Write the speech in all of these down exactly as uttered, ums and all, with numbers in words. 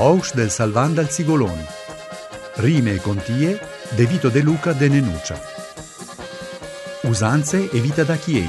Aus del Salvan dal Zigolon. Rime e contie de Vito De Luca de Nenuccia. Usanze e vita da Chien.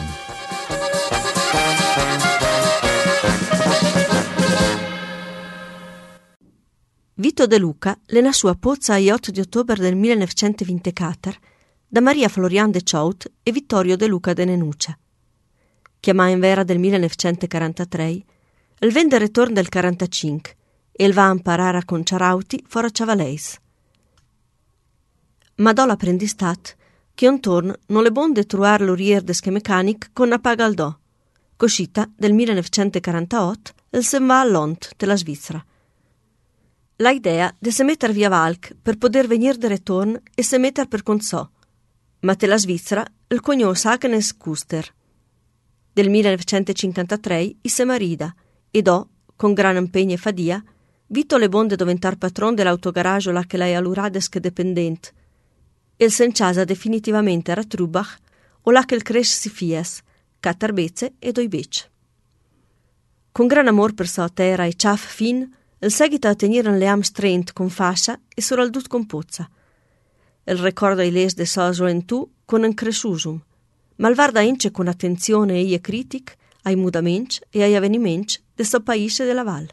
Vito De Luca le nasce a Pozza a otto di ottobre del millenovecentoventiquattro da Maria Florian de Chout e Vittorio De Luca de Nenuccia. Chiamà in vera del millenovecentoquarantatré, il vende ritorno del quarantacinque e il va a imparare a conciarauti fora Ciavaleis. Ma do l'apprendistat che un torno non le bonde truar l'urier desche mecanic con una paga al do. Coscita del millenovecentoquarantotto il se va a Lont della Svizzera. La idea de se metter via Valk per poter venir de retorn e se metter per consò, ma te la Svizzera il cognò Sakenes Kuster. Del millenovecentocinquantatré i se marida e do, con gran impegno e fadia, Vito le bonde diventar patron dell'autogaraggio là che lei all'urades che dependent. Il senciasa definitivamente a Trubach o là che il cresce si fies, catarbezze e doi bec. Con gran amor per sua terra e ciaf fin, il seguita a tenere le am strent con fascia e soraldut con pozza. Il ricorda i les de sua gioventù con un cresciusum, ma il varda ence con attenzione e ie critic ai mudaments e ai avveniments de suo paese della Val.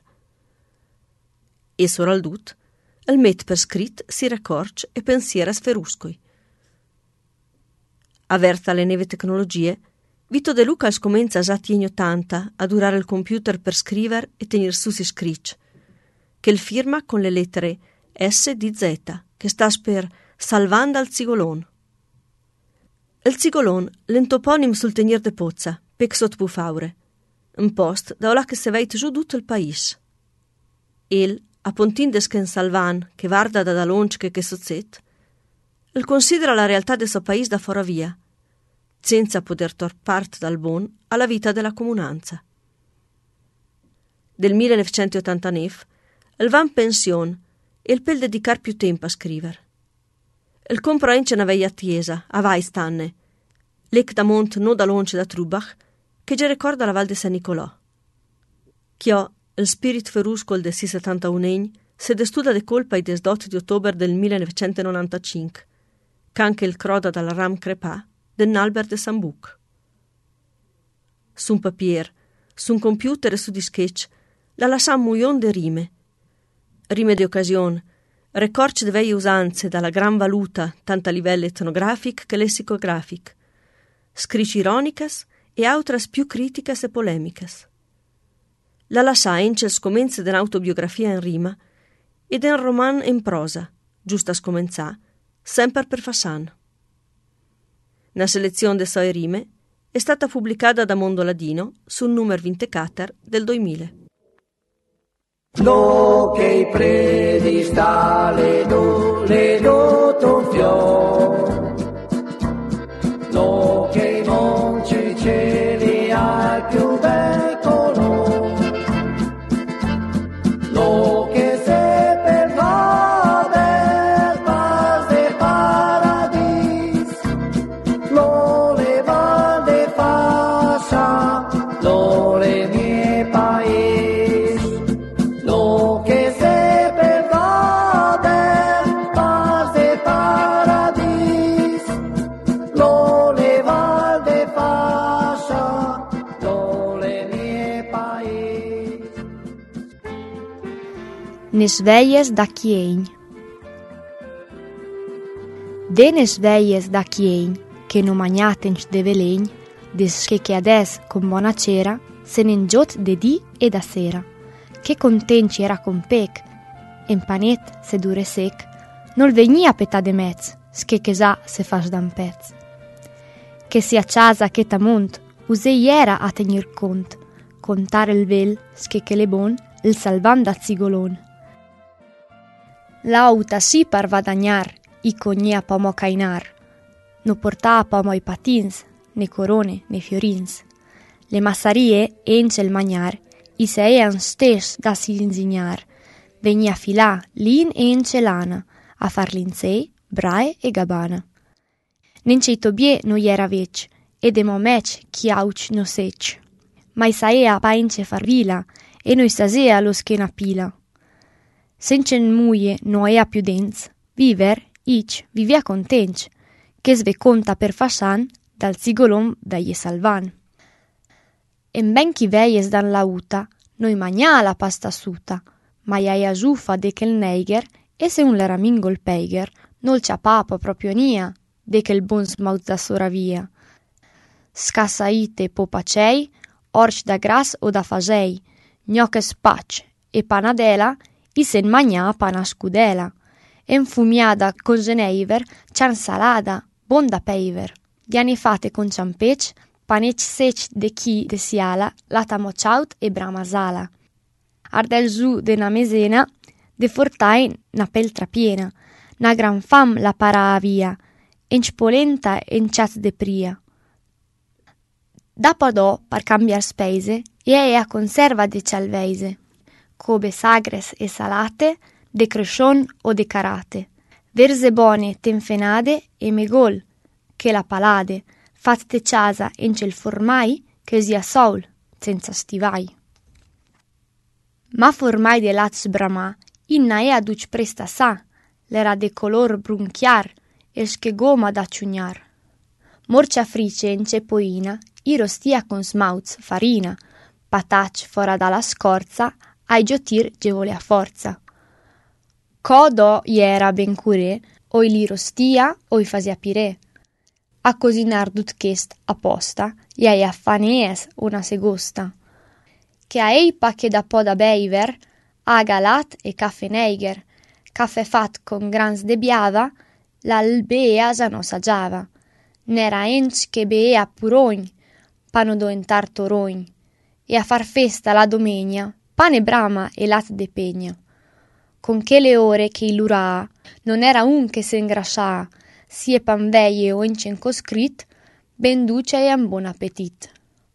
E soraldut, il met per scrit si raccorge e pensiera sferuscoi. Averta le neve tecnologie, Vito De Luca scomenza già tieni ottanta a durare il computer per scrivere e tenere su si scric, che il firma con le lettere S D Z, che sta per Salvan dal Zigolon. Il Zigolon l'entoponim sul tenier de Pozza, pec sot bufaure, un post da là che se veit giù tutto il paese. El, a pontin desken Salvan, che varda da dalonce che sozzet, il considera la realtà del suo paese da fora via, senza poter tor part dal bon alla vita della comunanza. Del millenovecentottantanove il va in pension e il pel dedicar più tempo a scrivere. Il compra ence una veia tiesa, a Vaistanne, lec da mont no da lonce da Trubach, che già ricorda la Val de San Nicolò. Chiò, il spirit feruscol de si settantaun egni, se destuda de colpa i desdot di ottobre del millenovecentonovantacinque, c'anche il croda dalla ram crepà del Albert de Sambuc. Sun papier, sun computer e su dischetch, la lasciam muion de rime, rime di occasione, recorci de veie usanze dalla gran valuta tanto a livello etnografic che lessicografic, scrici ironicas e autras più criticas e polemicas. La lascia ence scomenze dell'autobiografia in rima ed un roman in prosa, giusta a scomenzà, sempre per Fassan. Una selezione de sue rime è stata pubblicata da Mondo Ladino sul numero ventiquattro del duemila. Lo che predista le do, le do tonfio, lo che non ci celi al più bel colore, lo che se per vader paz de paradis, lo le val de fascia, lo le mie paesi. Nes veies da Chien. De nes veies da Chien, che non magnatenc de velegn, des che che ades con buona cera, se n'engiot de di e da sera, che contenci era con pec, en panet se dure sec, nol vegnia petà de mezz, sche che sa se fas dan pezz. Che sia ciasa che tamunt, usei era a tenir cont, contare il vel, sche che le bon, il salvan da Zigolon. L'auta si par vadagnar, i cognia pomo cainar. No portava pomo i patins, né corone, né fiorins. Le massarie, ence il magnar, i seian stes da si insignar. Venia filà lin ence lana, a far linsei, brae e gabana. Nence tobie no iera vec, e de momec chiauc no sec. Ma i saea paince far vila, e noi stasea lo schena pila. senza muie no ea più dens, viver, ich, vivia contenc, che sve conta per fasan, dal sigolon veie salvan. En ben chi veies dan la uta, noi magna la pasta suta, ma iaia giufa de che il neiger, e se un leramingo il peiger, nol c'ha papa proprio nia, de che il bon smauz da sora via. Scassaite popacei, orci da gras o da fasei, gnocche spac e panadela, i sen magna pana scudela. Enfumiada con geneiver, cian salada, bon da peiver. Diane fate con ciampec, panec sec de chi de siala, lata mochaut e brama sala. Ardel zu de na mesena, de fortai na peltra piena, na gran fam la para via, enc polenta enciat de pria. Dapo do, par cambiar speise, e a conserva de cialveise, cobe sagres e salate, de crescion o de carate, verze bone tenfenade e megol, che la palade, fatte ciasa ence il formai, che sia sol, senza stivai. Ma formai de lats brama, inna ea duc presta sa, l'era de color brun chiar, esch che goma da ciugnar. Morcia frice ence poina, i rostia con smauz, farina, patac fora dalla scorza, ai giotir gevole a forza. Codo iera ben curé, oi li rostia, oi fasia piré. A cosinar dut chest apposta, iai a fanees una segosta. Che a eipa che da po da beiver, a galat e caffè neiger, caffè fat con grans de biava, l'albea già no saggiava. N'era enc che bea purogn, pano do entar torogn, e a far festa la domenia, pane brama e lat de pegna. Con che le ore che illurà, non era un che se ingrascià, sie pan veie o incenco scrit, ben duce e an buon appetit.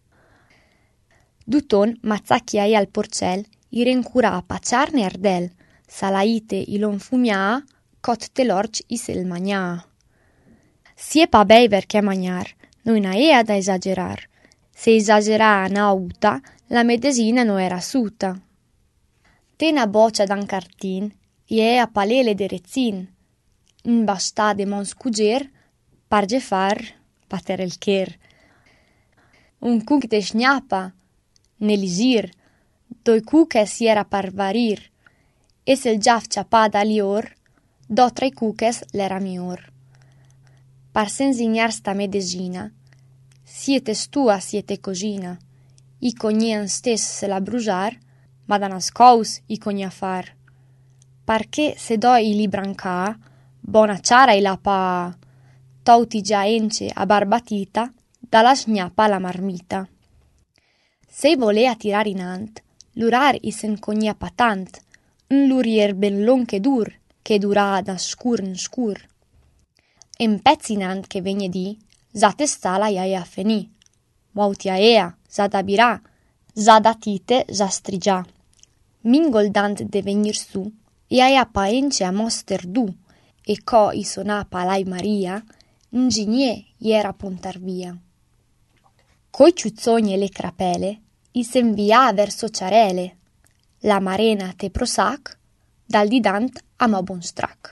Duton mazzacchiai al porcel, i rencurà paciarne ardel, salaite ilon fumia, cot telorci i sel magna. Sie pa beiver che magnar, noi na ea da esagerar. Se esagerà na uta, la medesina no era suta. Tena boccia dan cartin, ie a palele de rezzin. In basta de mon scuger, parge far, pater el cher. Un cuc de șniapa, nelisir, doi cuches iera parvarir, e se il giaf ciapada lior, do tre cuches l'era mior. Par sensignar sta medesina, siete stua, siete cosina, i cognian stes se la brujar, ma da nascous i cognia far. Parché se doi li branca, bona ciara i la pa, touti già ence a barbatita, dalla sgnappa la marmita. Se volea tirar inant, lurar i sen cognia patant, un lurier ben long che dur, che durà da scur in scur. En pezzi inant che vegne di, zate stala iaia feni, mautia ea, zada birà, zada tite zastrigia. Mingol dant de venir su, iaia paence a moster du, e co i sona palai Maria, ingegné iera pontar via. Coi ciuzzoni e le crapele, i s'envia verso ciarele, la marena te prosac, dal di dant a ma bon strac.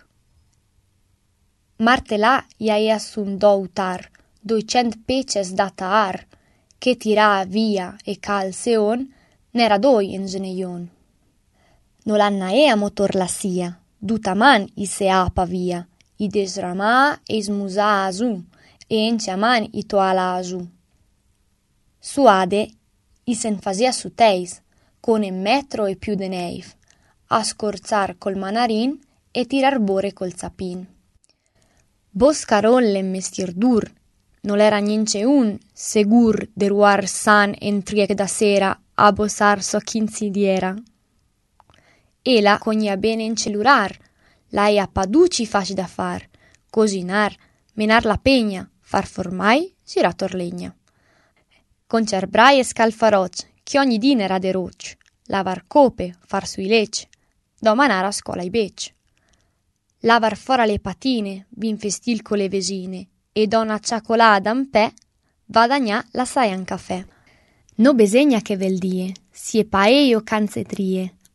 Martelà iaia sun do utar, duicent peces da taar, che tirà via e cal seon, n'era doi in geneion. Nolanna ea motor la sia, duta man i se apa via, i desramà e smusà a su, e ence a man i toala a su. Suade, i sen fasia su teis, con un metro e più de neif, a scorzar col manarin e tirar bore col zapin. Boscaron le mestier dur, non era niente un segur de ruar san entriec da sera a bossar so quinzidiera. Ela cognia bene in celular, la ea paduci faci da far, cosinar, menar la pegna, far formai, girator legna. Concerbrai e scalfaroc, che ogni din era de roc, lavar cope, far sui lec, domanar a scola i bec. Lavar fora le patine, vin festil con le vesine, e donna ciacolada un pe, vadagna la saian caffè. No besegna che vel die, sie paeio canzetrie,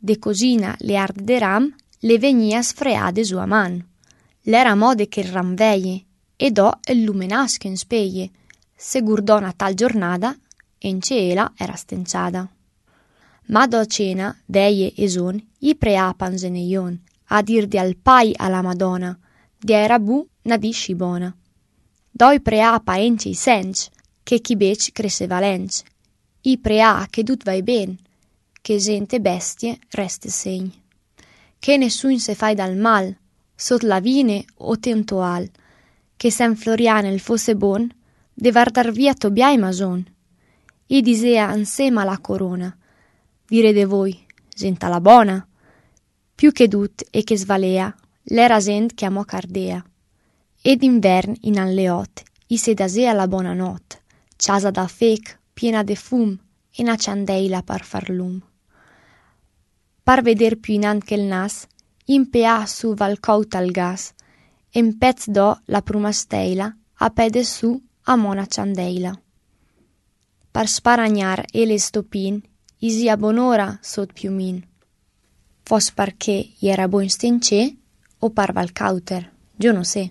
de cosina le arde de ram le venia sfreade su a man. L'era mode che il ram veie, e do il lumenasche in speglie, se gurdò una tal giornata, e in ceela era stenciada. Ma do cena, veie e son, i preapan zeneion, a dir di al pai alla Madonna, di era bu na disci bona. Doi preapa ence i senc, che chi bec cresceva lenc, i prea che dut vai ben, che gente bestie reste segn. Che nessun se fai dal mal, sot la vine o tentoal, che San Floriane il fosse bon, de vardar via Tobiai mason. I disea ansema la corona, dire de voi, genta la bona, più che dut e che svalea, l'era gent chiamò Cardea. Ed invern in alleot, i se dasea la bona not, ciasa da fec, piena de fum, e na ciandeila par far lum. Par veder più inant che il nas, in pea su valcout al gas, en pez do la pruma steila, a pede su a mona ciandeila. Par sparagnar e le stopin, isia bonora sot piumin. Fos perché era buon stencè, o par valcauter, io non sé.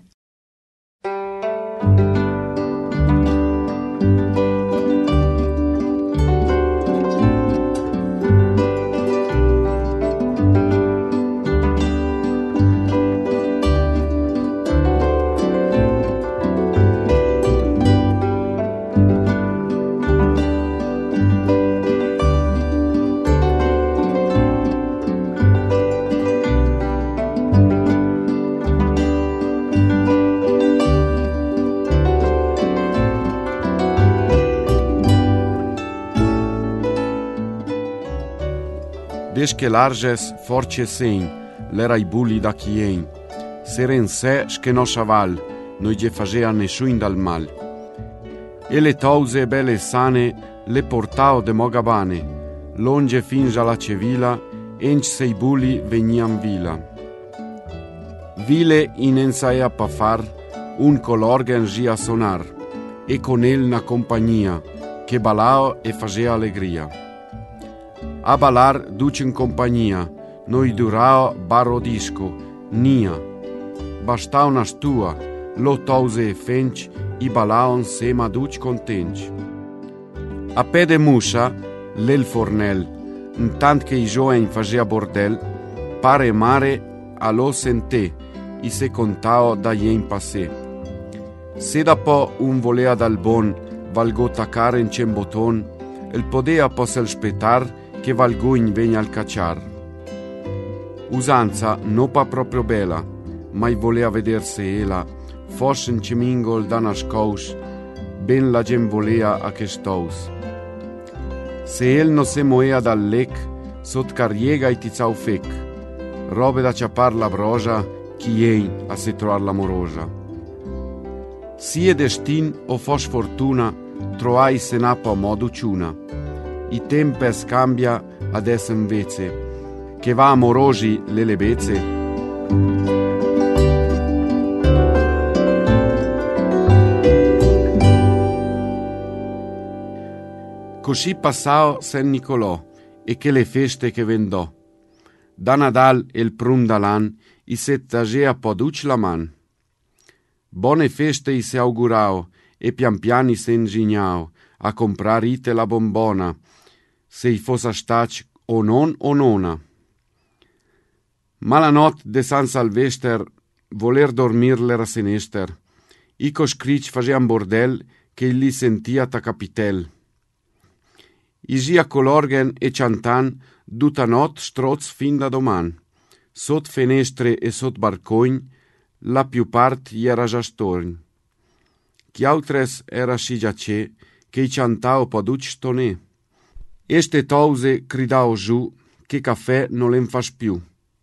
Des che larges force segn, l'era i bulli da chien, seren se che no chaval, noi ge facea nessuin dal mal. E le tause belle sane le portao de mogabane, longe finge alla cevila, enc sei bulli veniam vila. Vile in ensaia pa far, un colorgen gia sonar, e con el na compagnia, che balao e facea allegria. A balar duce in compagnia, noi durao barro disco, nia. Basta una stua, lo tause e fenci, i balaon sema duce contenci. A pede muscia, l'el fornel, intant che i gioen facea bordel, pare mare a lo sente, i se contao da ien passé. Se da po un volea dal bon, valgo taccare in cemboton, el podea possel spetar, che valgogn vegna al cacciar. Usanza no pa proprio bella, mai volea vederse ela, fos in cemingol da nascous, ben la gen volea a che stous. Se el no se moea dal lec, sot carriega i tizau fec, robe da ciapar la broja, chi ein a se troar l'amorosa. Sie destin o fos fortuna, troai se napa a modu ciuna. I tempes cambia adesso invece, che va amorosi le lebezze. Così passao San Nicolò, e che le feste che vendò. Da Nadal e il prum d'Alan, i settagea poduc la man. Buone feste i se augurao, e pian piani se ingignao, a comprar ite la bombona, se i fossa stac o non o nona. Ma la not de San Salvester voler dormir l'era senester. Ico scric facean bordel che li sentia ta capitel. Isia colorgen e ciantan duta not stroz fin da doman. Sot fenestre e sot barcogn la più part iera già storn. Chi autres era si giace che i ciantao poduc stonè. Este tause cridao giù che caffè non l'en fas più.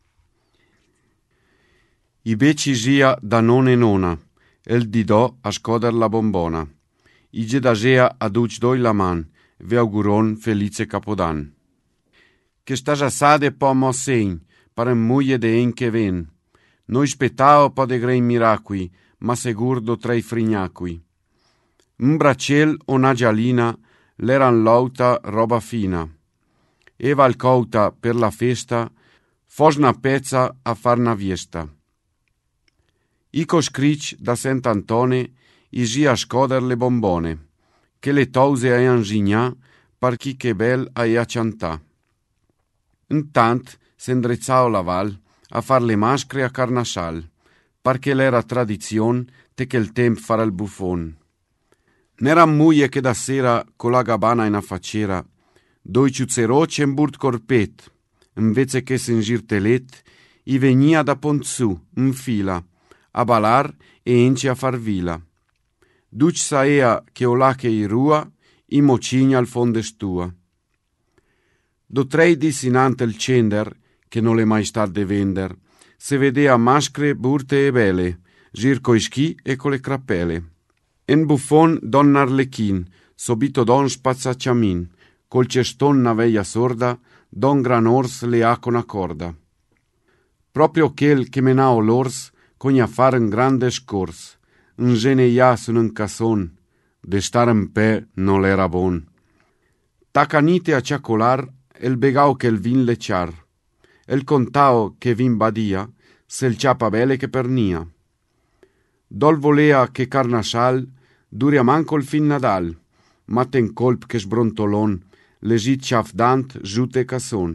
I beci sia da non e nona, el didò a scoder la bombona. I gedasea aduc doi la man, ve auguron felice capodan. Che stas assade po mo segn, pare muie de en che ven. Noi spettao po de grei miracui, ma segurdo tra i frignacui. Un bracel o una gialina, l'eran lauta roba fina. e valcouta per la festa, fosna pezza a farna viesta. Ico scric da Sant'Antone isi a scoder le bombone, che le tause a ingigna par chi che bel ai a ciantà. Intant s'endrezzao la val a far le mascre a Carnascial, perché l'era tradizion te che il temp farà il buffon. N'era muie che da sera con la gabana in affacera, doi ciuzzeroci in burt corpet, invece che s'ingir telet, i venia da Ponzu, in fila, a balar e ence a far vila. Duc saea che o là che i rua, i mocigna al fonde stua. Do trei dissinante il cender, che non le mai star de vender, se vedea mascre burte e belle, gir coi schi e con le crapele. En buffon don Arlechin, sobito don spazzacciamin, col ceston na veia sorda, don gran ors le ha con a corda. Proprio quel che menao l'ors, cogna far un grande scors, un geneia sun un casson, de star in pe non l'era bon. Tacanite a ciacolar, el begao che il vin le ciar, el contao che vin badia, se il ciapa bele che pernia. Dol volea che Carnascial duria manco il fin Nadal, ma ten colp che sbrontolon, legit ciafdant giute casson.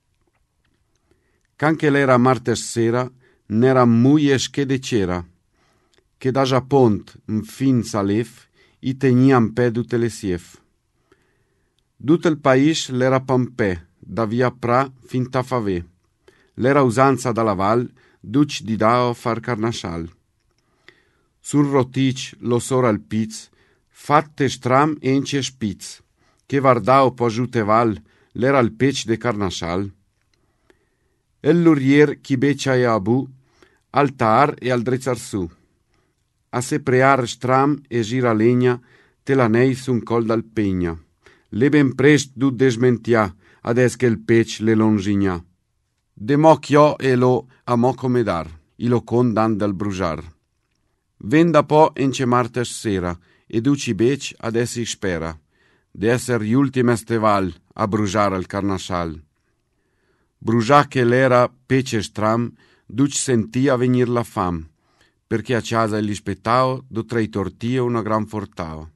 Canche l'era martes sera, n'era muies che de cera, che da Japont in fin salef, i teniam pe dute le sief. Dut il pais l'era pampè, da via pra fin tafave. L'era usanza da la val, duc di dao far Carnascial. Sul rotic lo sora al piz, fatte stram ence spitz, che vardao po giute val, l'era il pec de Carnascial. El lurier chi becia e abu, al tar e al drezzar su. A se prear stram e gira legna, te la nei sun col dal pegna. Le ben prest du desmentia, ades che il pec le longigna. De mo chio e lo a mo come dar, i lo condan dal brujar. Venda po ence martes sera, e duci bec ades si spera, de esser gli ultime steval a brujar al Carnascial. Bruja che l'era pece stram, duc sentia venir la fam, perché a casa gli spettao do trei tortie una gran fortao.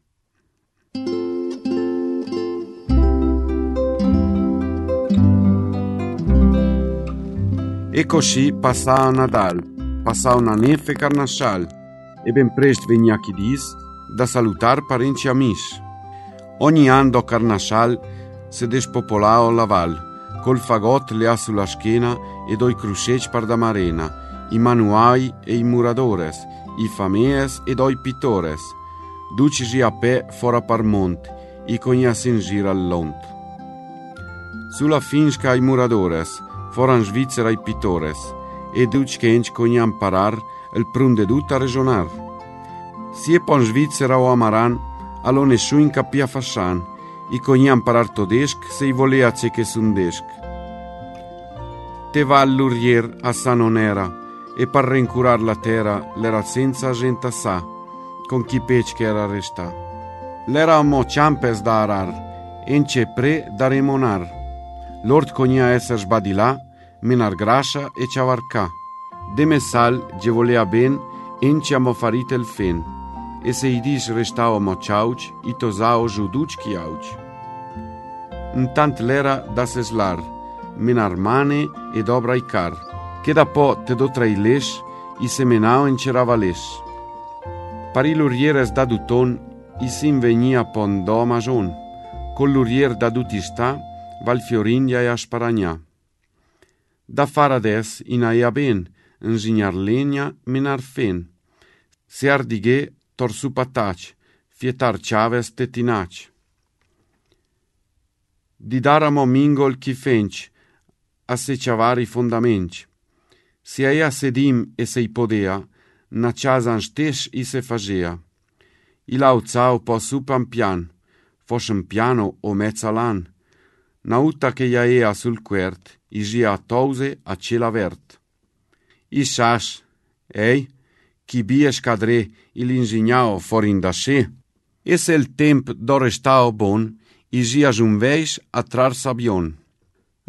E così passava Nadal, passava una neffe Carnascial, e ben prest venia chi dis da salutar parenti amici. Ogni anno a Carnascial se despopolao la val, col fagot le ha sulla schiena e doi crusceci par da marena, i manuai e i muradores, i famees e doi pittores, ducisi a pe fora par mont, i cognas in gira al lont. Sulla finsca i muradores, fora in Svizzera i pittores, e duc che enci cognam parar il prunde dut a regionar. Si e pon Svizzera o Amaran, allo nessun capia fascian, i cognam parar todesc se i volea ce che sundesc. Te va all'urier a Sanonera, e par rencurar la terra l'era senza gente sa, con chi pec che era resta. L'era mo ciampes da arar, ence pre da remonar. L'ort cogna esser sbadilà, menar grascia e ciavarcà. De messal ge volea ben, ence amo farite il fen, e se i dis restao mo ciauci, i tosao giuduci chiauci. Intant l'era da seslar, menar mane ed obra i car, che da po te do trei leș, i semenao in cerava leș. Pari l'urieres da duton, i sim venia pon do majon, col l'urier da dutista, val fiorindia e a sparagna. Da far ades in aia ben, ingignar legna menar fen, se ardighe tor su patac, fietar ciaves tetinac. Di daramo mingol chi fenci, a se ciavari fondamenci. Se aia sedim e se i podea, na ciasan stes i se fagea. I lauțau po su pan pian, fos un piano o mezza lan. Nauta che ia ea sul quert, i gia a tause a cela vert. I sas, ei, chi bie scadre il ingignao forin da se. E se il temp do restao bon, i gia junveis a trar sabion.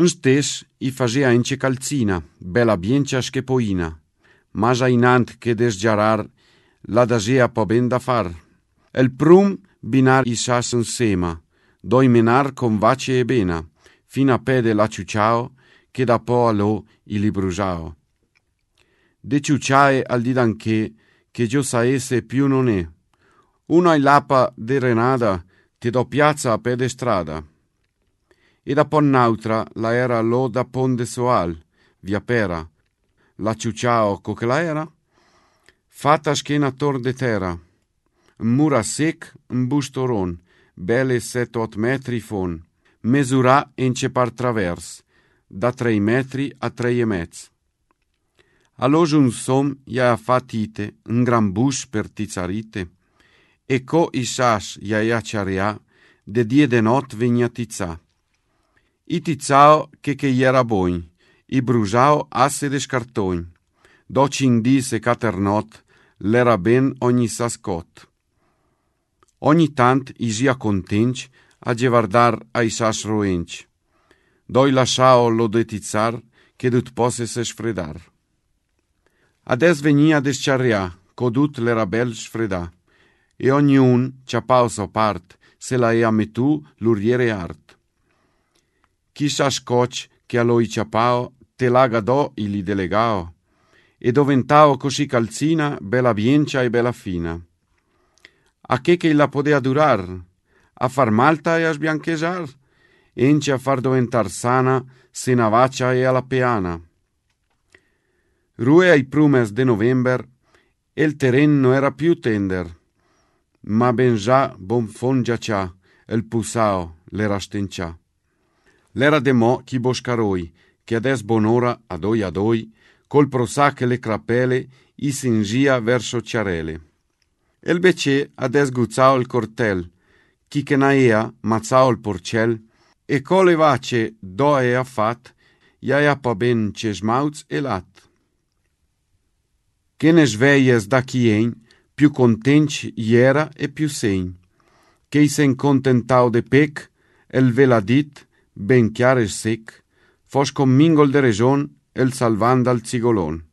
Un stes i facea ence calzina, bella biencia schepoina, ma già inant che desgiarar la dasea po ben da far. El prum binar i sas insema, doi menar con vace e bena, fino a pede la ciuciao, che da po a lo i librujao. De ciuciae al di d'anche, che gio saesse più non è. Una lapa de renada, te do piazza a pede strada. E da pon nautra la era lo da pon de soal, via pera. La ciuciao co che la era? Fatta schena tor de terra. Un mura sec, un bustoron, belle set ot metri fon. Mesura ence par travers, da trei metri a trei e mezz. All'oge un som ia fatite, un gran bus per tizzarite, e co i sas ia ia ciarea, de die de not vegna tizza. I tizzao che che iera boin, i brusao asse de scartogn, do cindi se caternot, l'era ben ogni sascot. Ogni tant i sia contenci a gevardar ai sas roenci. Doi lasciao lo de tizzar, che dut posse se sfredar. Ades venia a desciarria, codut l'era bel sfredà, e ogniun, ciapau so part, se la ea metu l'uriere art. Chi sa scoc che a loi ciapao, te laga do ili delegao, e doventao così calzina, bella biencia e bella fina. A che che la podea durar? A far malta e a sbianchesar? Ence a far diventar sana, se navaccia e alla peana. Rue ai prumes de november, el terreno era più tender, ma ben già bon fon giaccia, el pusao l'era stencia. L'era de mo chi boscaroi, che ades bonora adoi adoi, col prosac e le crapele, i singia verso ciarele. El bece ades guzzao il cortel, chi che naea mazzao il porcel, e cole vace do ea fat, iaia pa ben cesmauz e lat. Che ne sveies da chien, più contenci iera e più segn, che i sen contentau de pec, el veladit, ben chiar e sec, fos com mingol de region, el salvand al zigolon.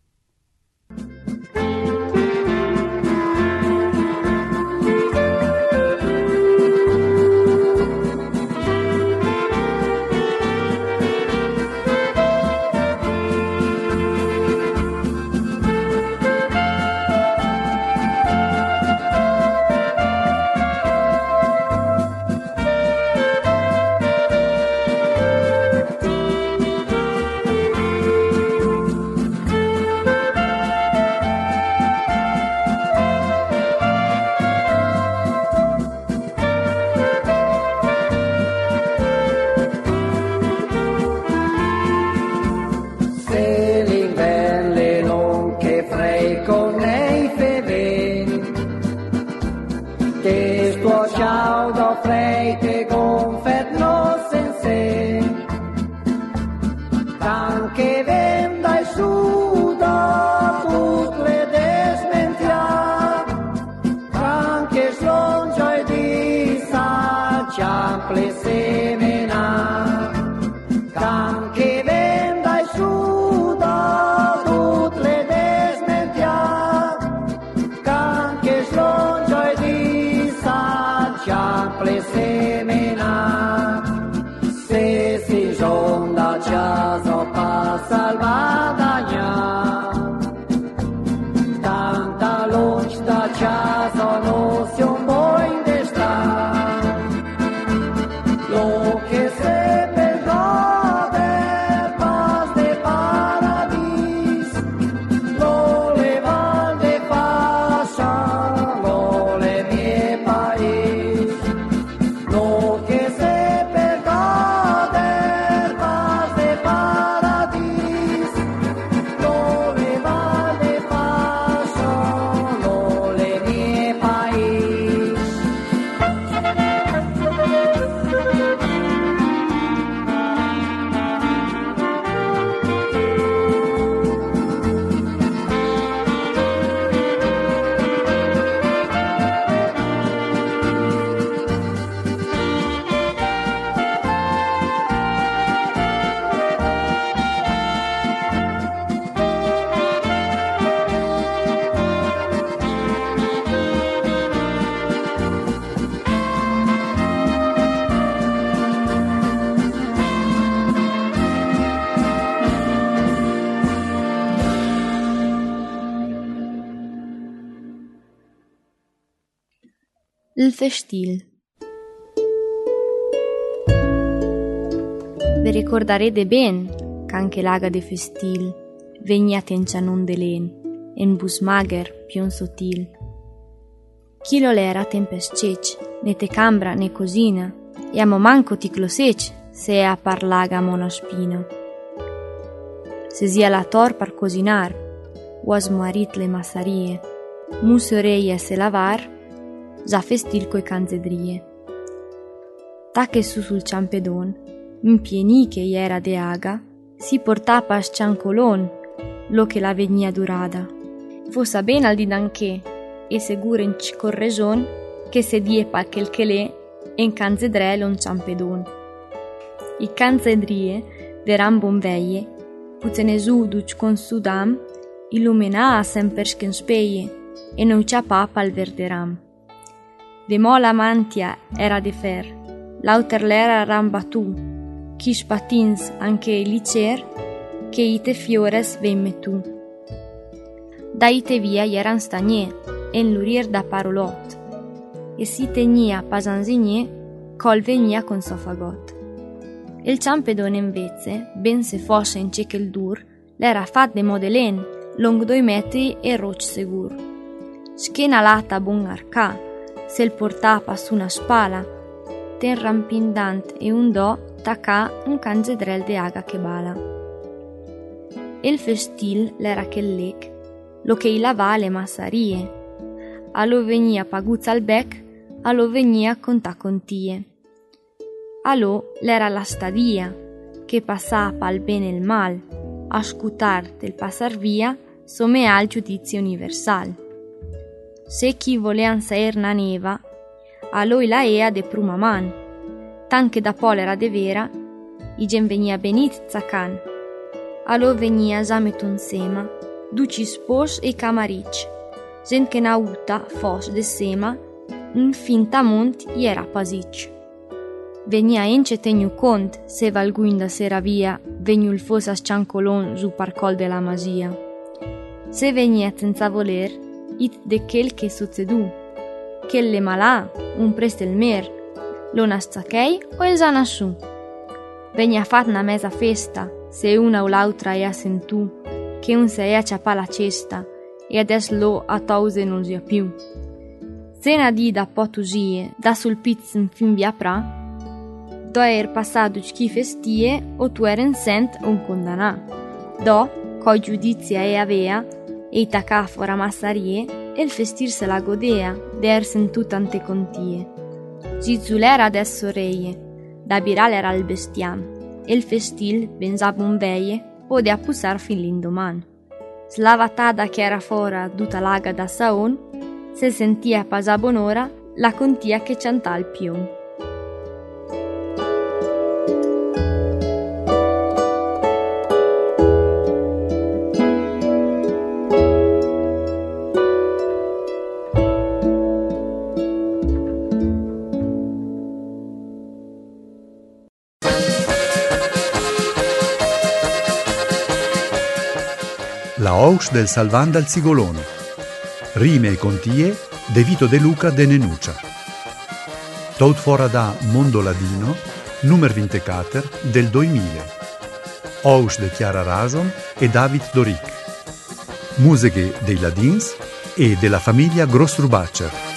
Il festil. Vi ricorderete ben che anche l'aga de festil venia tencianon de len, en bus mager pion sotil. Chi lo l'era tempescec, ne te cambra ne cosina, e amo manco ti closec, se a parlaga mona spina. Se sia la tor par cosinar, uas moarit le massarie, musoreie se lavar, già festil coi canzedrie. Tache su sul ciampedon, in pieni che era de aga, si portava a sciancolon, lo che la vegnia durada. Fossa ben al di danché, e segure in corregion, che se die pa quel che le, en canzedre l'on ciampedon. I canzedrie deran bonveie, puțene zu duci con sudam, illumina sempre sken speie, e non c'ha papa al verderam. De mo la mantia era de fer, l'auter l'era rambatù, chi spatins anche licer, che ite fiores vemme tu. Da ite via eran stagné, en l'urier da parolot, e si tenia pasanzigné, col venia con sofagot. Il ciampedone invece, ben se fosse in cekel dur, l'era fat de modelen, long due metri e roc segur. Schena lata bun arca, se il portava su una spala, ten rampindant e un do tacà un canzedrel de aga che bala. Il festil l'era che lec, lo che i lava le massarie, allo venia paguzza al bec, allo venia conta contie. Allo l'era la stadia, che passava al bene e il mal, a scutar del passar via, somea al giudizio universal. Se chi volean saer na neva, a lui la ea de pruma man, tan che da polera de vera, i gen venia benit zacan, a lo venia zametun sema, duci spos e camaric, gen che nauta fos de sema, in finta mont iera pasic. Venia ence teniu cont, se valguinda sera via, veniu il fos a sciancolon su parcol de la magia. Se venia senza voler, it de quel che succedu, che le malà, un prest el mer, lo naszacchei o el zanassu. Venia fat na mesa festa, se una o l'altra ea sentu, che un se ea ciapa la cesta, e ades lo a tause non sia più. Se na di da potusie, da sul piz in fin via pra, do er passato chi festie, o tu eren sent un condannà. Do, coi giudizia e avea, e tacà fora massarie, e il festir se la godea, der sentu tante contie. Gizulera adesso reie, da biral era il bestiam, e il festil, benza bonveie, pode appusar fin l'indoman. Slavatada che era fora duta laga da saon, se sentia pasa bonora, la contia che ciantà il pion. La Aus del Salvan dal Zigolone. Rime e contie de Vito De Luca de Nenuccia. Tot fora da Mondo Ladino, numero ventiquattro del duemila. Aus de Chiara Rason e David Doric. Musiche dei Ladins e della famiglia Grostrubacher.